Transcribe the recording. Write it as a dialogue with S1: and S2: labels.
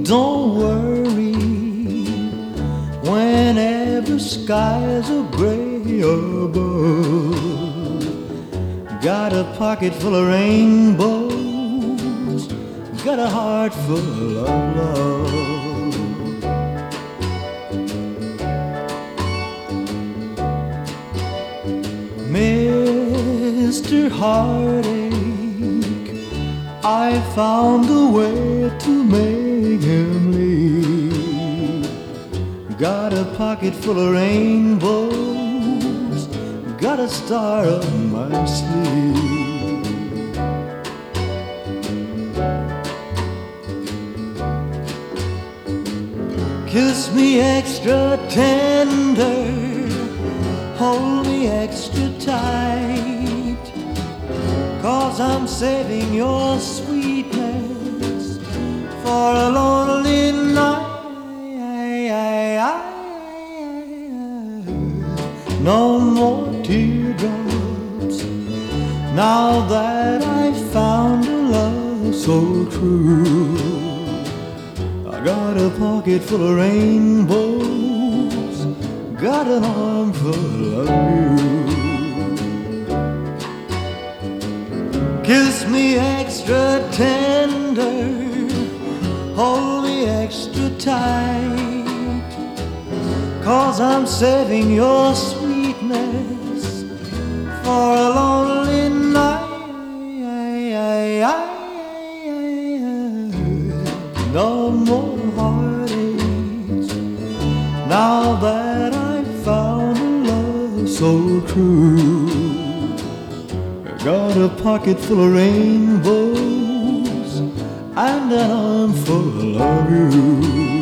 S1: Don't worry whenever skies are gray above. Got a pocket full of rainbows, got a heart full of love. Mr. Heartache, I found a way to make him leave. Got a pocket full of rainbows, got a star up my sleeve. Kiss me extra tender, hold me extra tight, 'cause I'm saving your sweetness for a lonely night. No more teardrops, now that I've found a love so true. I got a pocket full of rainbows, got an arm full of you. Kiss me extra tender, hold me extra tight, 'cause I'm saving your sweetness for a lonely night. No more heartaches, now that I've found a love so true. Got a pocket full of rainbows and an arm full of you.